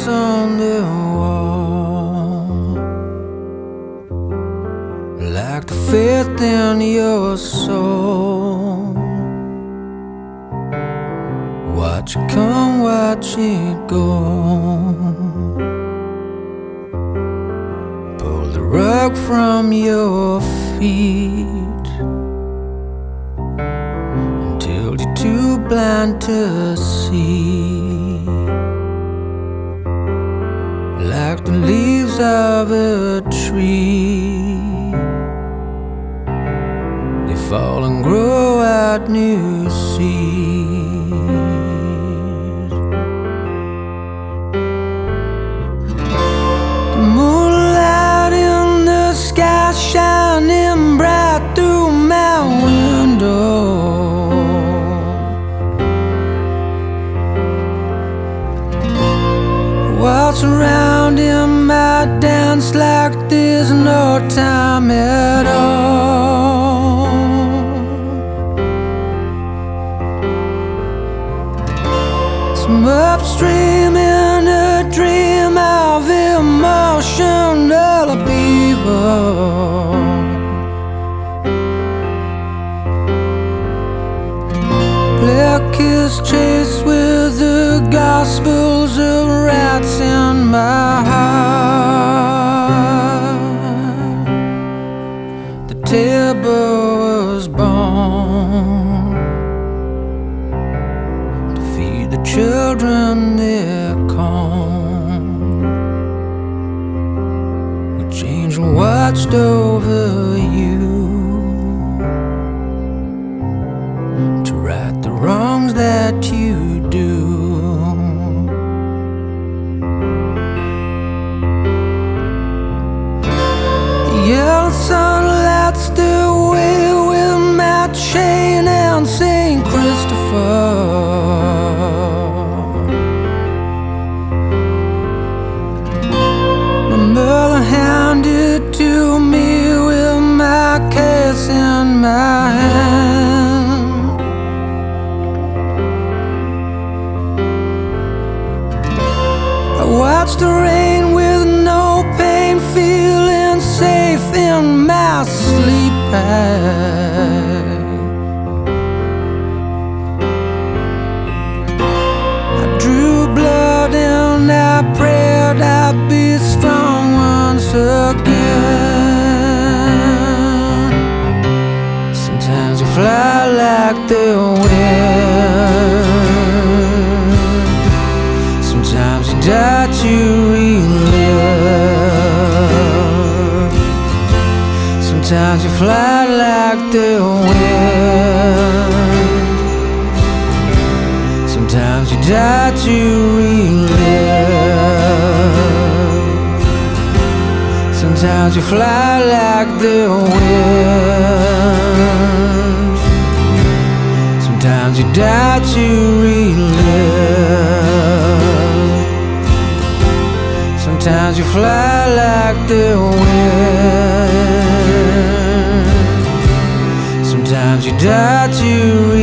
face on the wall, like the faith in your soul. Watch it come, watch it go. Pull the rug from your feet until you're too blind to see. Like the leaves of a tree, they fall and grow out new seeds. The moonlight in the sky shining bright through my window. Waltz around in my dance like there's no time at all. Some upstream in a dream of emotional upheaval. Black is chased with the gospels of rats in my heart. The table was born to feed the children their corn, which angel watched over you to right the wrongs that you do. Yellow sun lights the way with my chain and St. Christopher. My mother handed to me with my case in my hand. I watched the rain with no pain, feeling safe in my sleep bag. I drew blood and I prayed I'd be strong once again. Sometimes you fly like the wind, sometimes you die to relive. Sometimes you fly like the wind, sometimes you die to relive. Sometimes you fly like the wind, sometimes you die to relive. Sometimes you fly like the wind, sometimes you die to